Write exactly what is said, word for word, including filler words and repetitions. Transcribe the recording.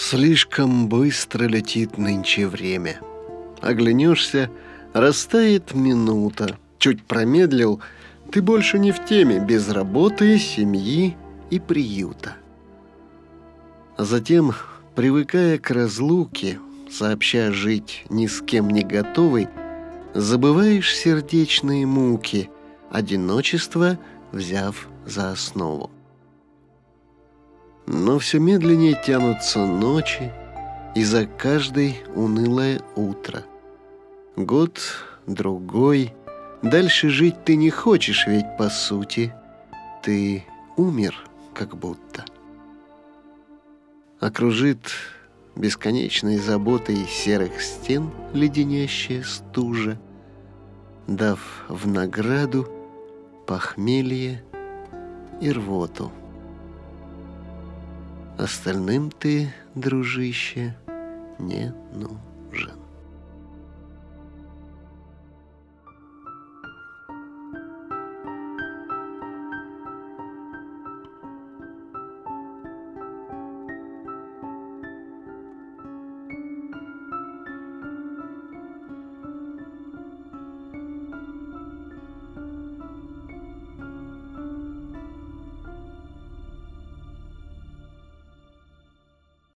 Слишком быстро летит нынче время. Оглянешься, растает минута. Чуть промедлил, ты больше не в теме, без работы, семьи и приюта. А затем, привыкая к разлуке, сообща жить ни с кем не готовый, забываешь сердечные муки, одиночество взяв за основу. Но все медленнее тянутся ночи, и за каждой унылое утро. Год, другой, дальше жить ты не хочешь, ведь по сути ты умер как будто. Окружит бесконечной заботой серых стен леденящая стужа, дав в награду похмелье и рвоту. Остальным ты, дружище, не нужен.